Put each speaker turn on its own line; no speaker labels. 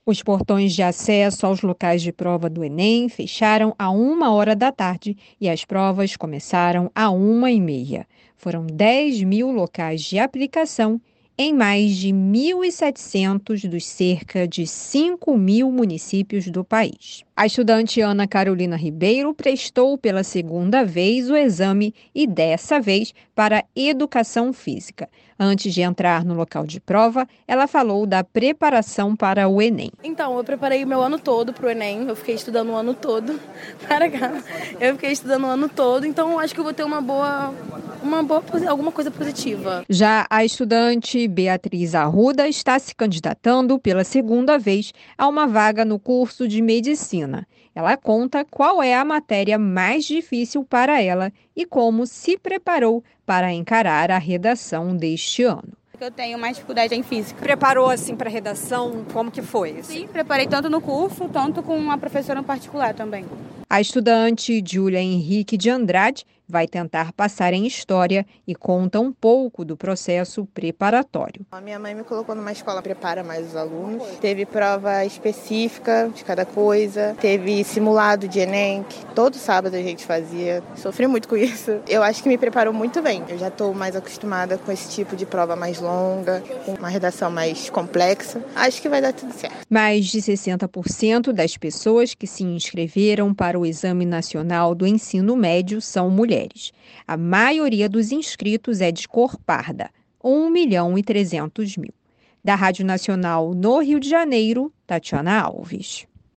Os portões de acesso aos locais de prova do Enem fecharam a 1h da tarde e as provas começaram a 1h30. Foram 10.000 locais de aplicação em mais de 1.700 dos cerca de 5.000 municípios do país. A estudante Ana Carolina Ribeiro prestou pela segunda vez o exame e dessa vez para educação física. Antes de entrar no local de prova, ela falou da preparação para o Enem.
Então, eu preparei o meu ano todo para o Enem, eu fiquei estudando o ano todo. Eu fiquei estudando o ano todo, então acho que eu vou ter alguma coisa positiva.
Já a estudante Beatriz Arruda está se candidatando pela segunda vez a uma vaga no curso de medicina. Ela conta qual é a matéria mais difícil para ela e como se preparou para encarar a redação deste ano.
Eu tenho mais dificuldade em física.
Preparou assim para a redação? Como que foi?
Sim, preparei tanto no curso, tanto com uma professora em particular também.
A estudante Júlia Henrique de Andrade vai tentar passar em História e conta um pouco do processo preparatório.
A minha mãe me colocou numa escola que prepara mais os alunos. Teve prova específica de cada coisa, teve simulado de Enem, que todo sábado a gente fazia. Sofri muito com isso. Eu acho que me preparou muito bem. Eu já estou mais acostumada com esse tipo de prova mais longa, com uma redação mais complexa. Acho que vai dar tudo certo.
Mais de 60% das pessoas que se inscreveram para o Exame Nacional do Ensino Médio são mulheres. A maioria dos inscritos é de cor parda, 1.300.000. Da Rádio Nacional no Rio de Janeiro, Tatiana Alves.